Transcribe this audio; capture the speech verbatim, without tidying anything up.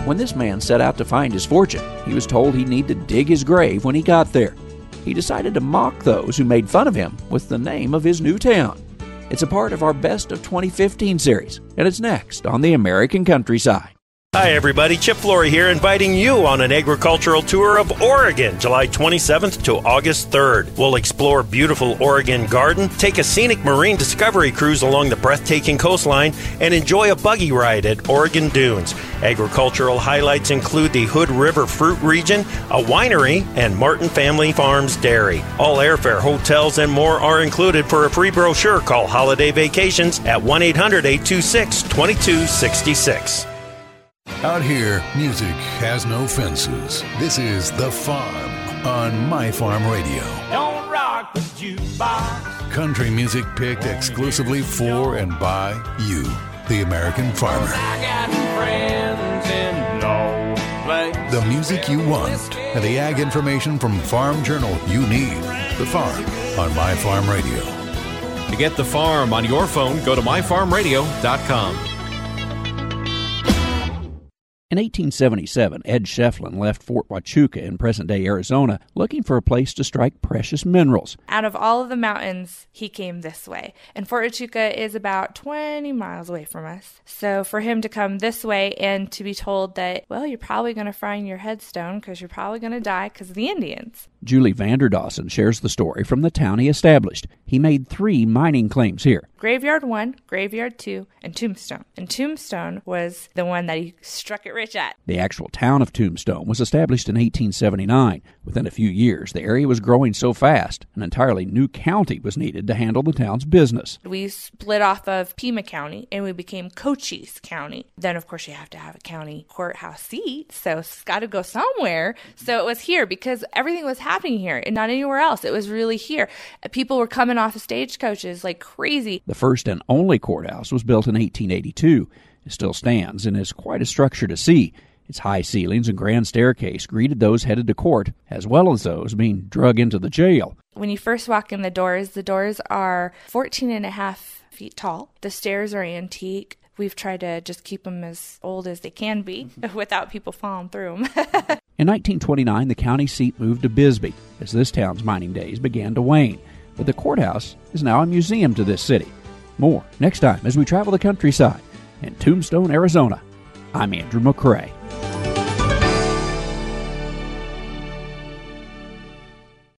When this man set out to find his fortune, he was told he'd need to dig his grave when he got there. He decided to mock those who made fun of him with the name of his new town. It's a part of our Best of twenty fifteen series, and it's next on the American Countryside. Hi everybody, Chip Flory here, inviting you on an agricultural tour of Oregon, July twenty-seventh to August third. We'll explore beautiful Oregon garden, take a scenic marine discovery cruise along the breathtaking coastline, and enjoy a buggy ride at Oregon Dunes. Agricultural highlights include the Hood River Fruit Region, a winery, and Martin Family Farms Dairy. All airfare, hotels, and more are included. For a free brochure, call Holiday Vacations at one eight hundred, eight two six, two two six six. Out here, music has no fences. This is The Farm on My Farm Radio. Don't rock the jukebox. Country music picked exclusively for and by you, the American farmer. I got friends in no place. The music you want and the ag information from Farm Journal you need. The Farm on My Farm Radio. To get The Farm on your phone, go to my farm radio dot com. In eighteen seventy-seven, Ed Shefflin left Fort Huachuca in present-day Arizona looking for a place to strike precious minerals. Out of all of the mountains, he came this way. And Fort Huachuca is about twenty miles away from us. So for him to come this way and to be told that, well, you're probably going to find your headstone because you're probably going to die because of the Indians. Julie Vanderdawson shares the story from the town he established. He made three mining claims here. Graveyard one, Graveyard two, and Tombstone. And Tombstone was the one that he struck it rich at. The actual town of Tombstone was established in eighteen seventy-nine. Within a few years, the area was growing so fast, an entirely new county was needed to handle the town's business. We split off of Pima County, and we became Cochise County. Then, of course, you have to have a county courthouse seat, so it's got to go somewhere. So it was here because everything was happening here and not anywhere else. It was really here. People were coming off of stagecoaches like crazy. The first and only courthouse was built in eighteen eighty-two. It still stands and is quite a structure to see. Its high ceilings and grand staircase greeted those headed to court, as well as those being drug into the jail. When you first walk in the doors, the doors are fourteen and a half feet tall. The stairs are antique. We've tried to just keep them as old as they can be without people falling through them. In nineteen twenty-nine, the county seat moved to Bisbee as this town's mining days began to wane. But the courthouse is now a museum to this city. More next time as we travel the countryside in Tombstone, Arizona. I'm Andrew McCrae.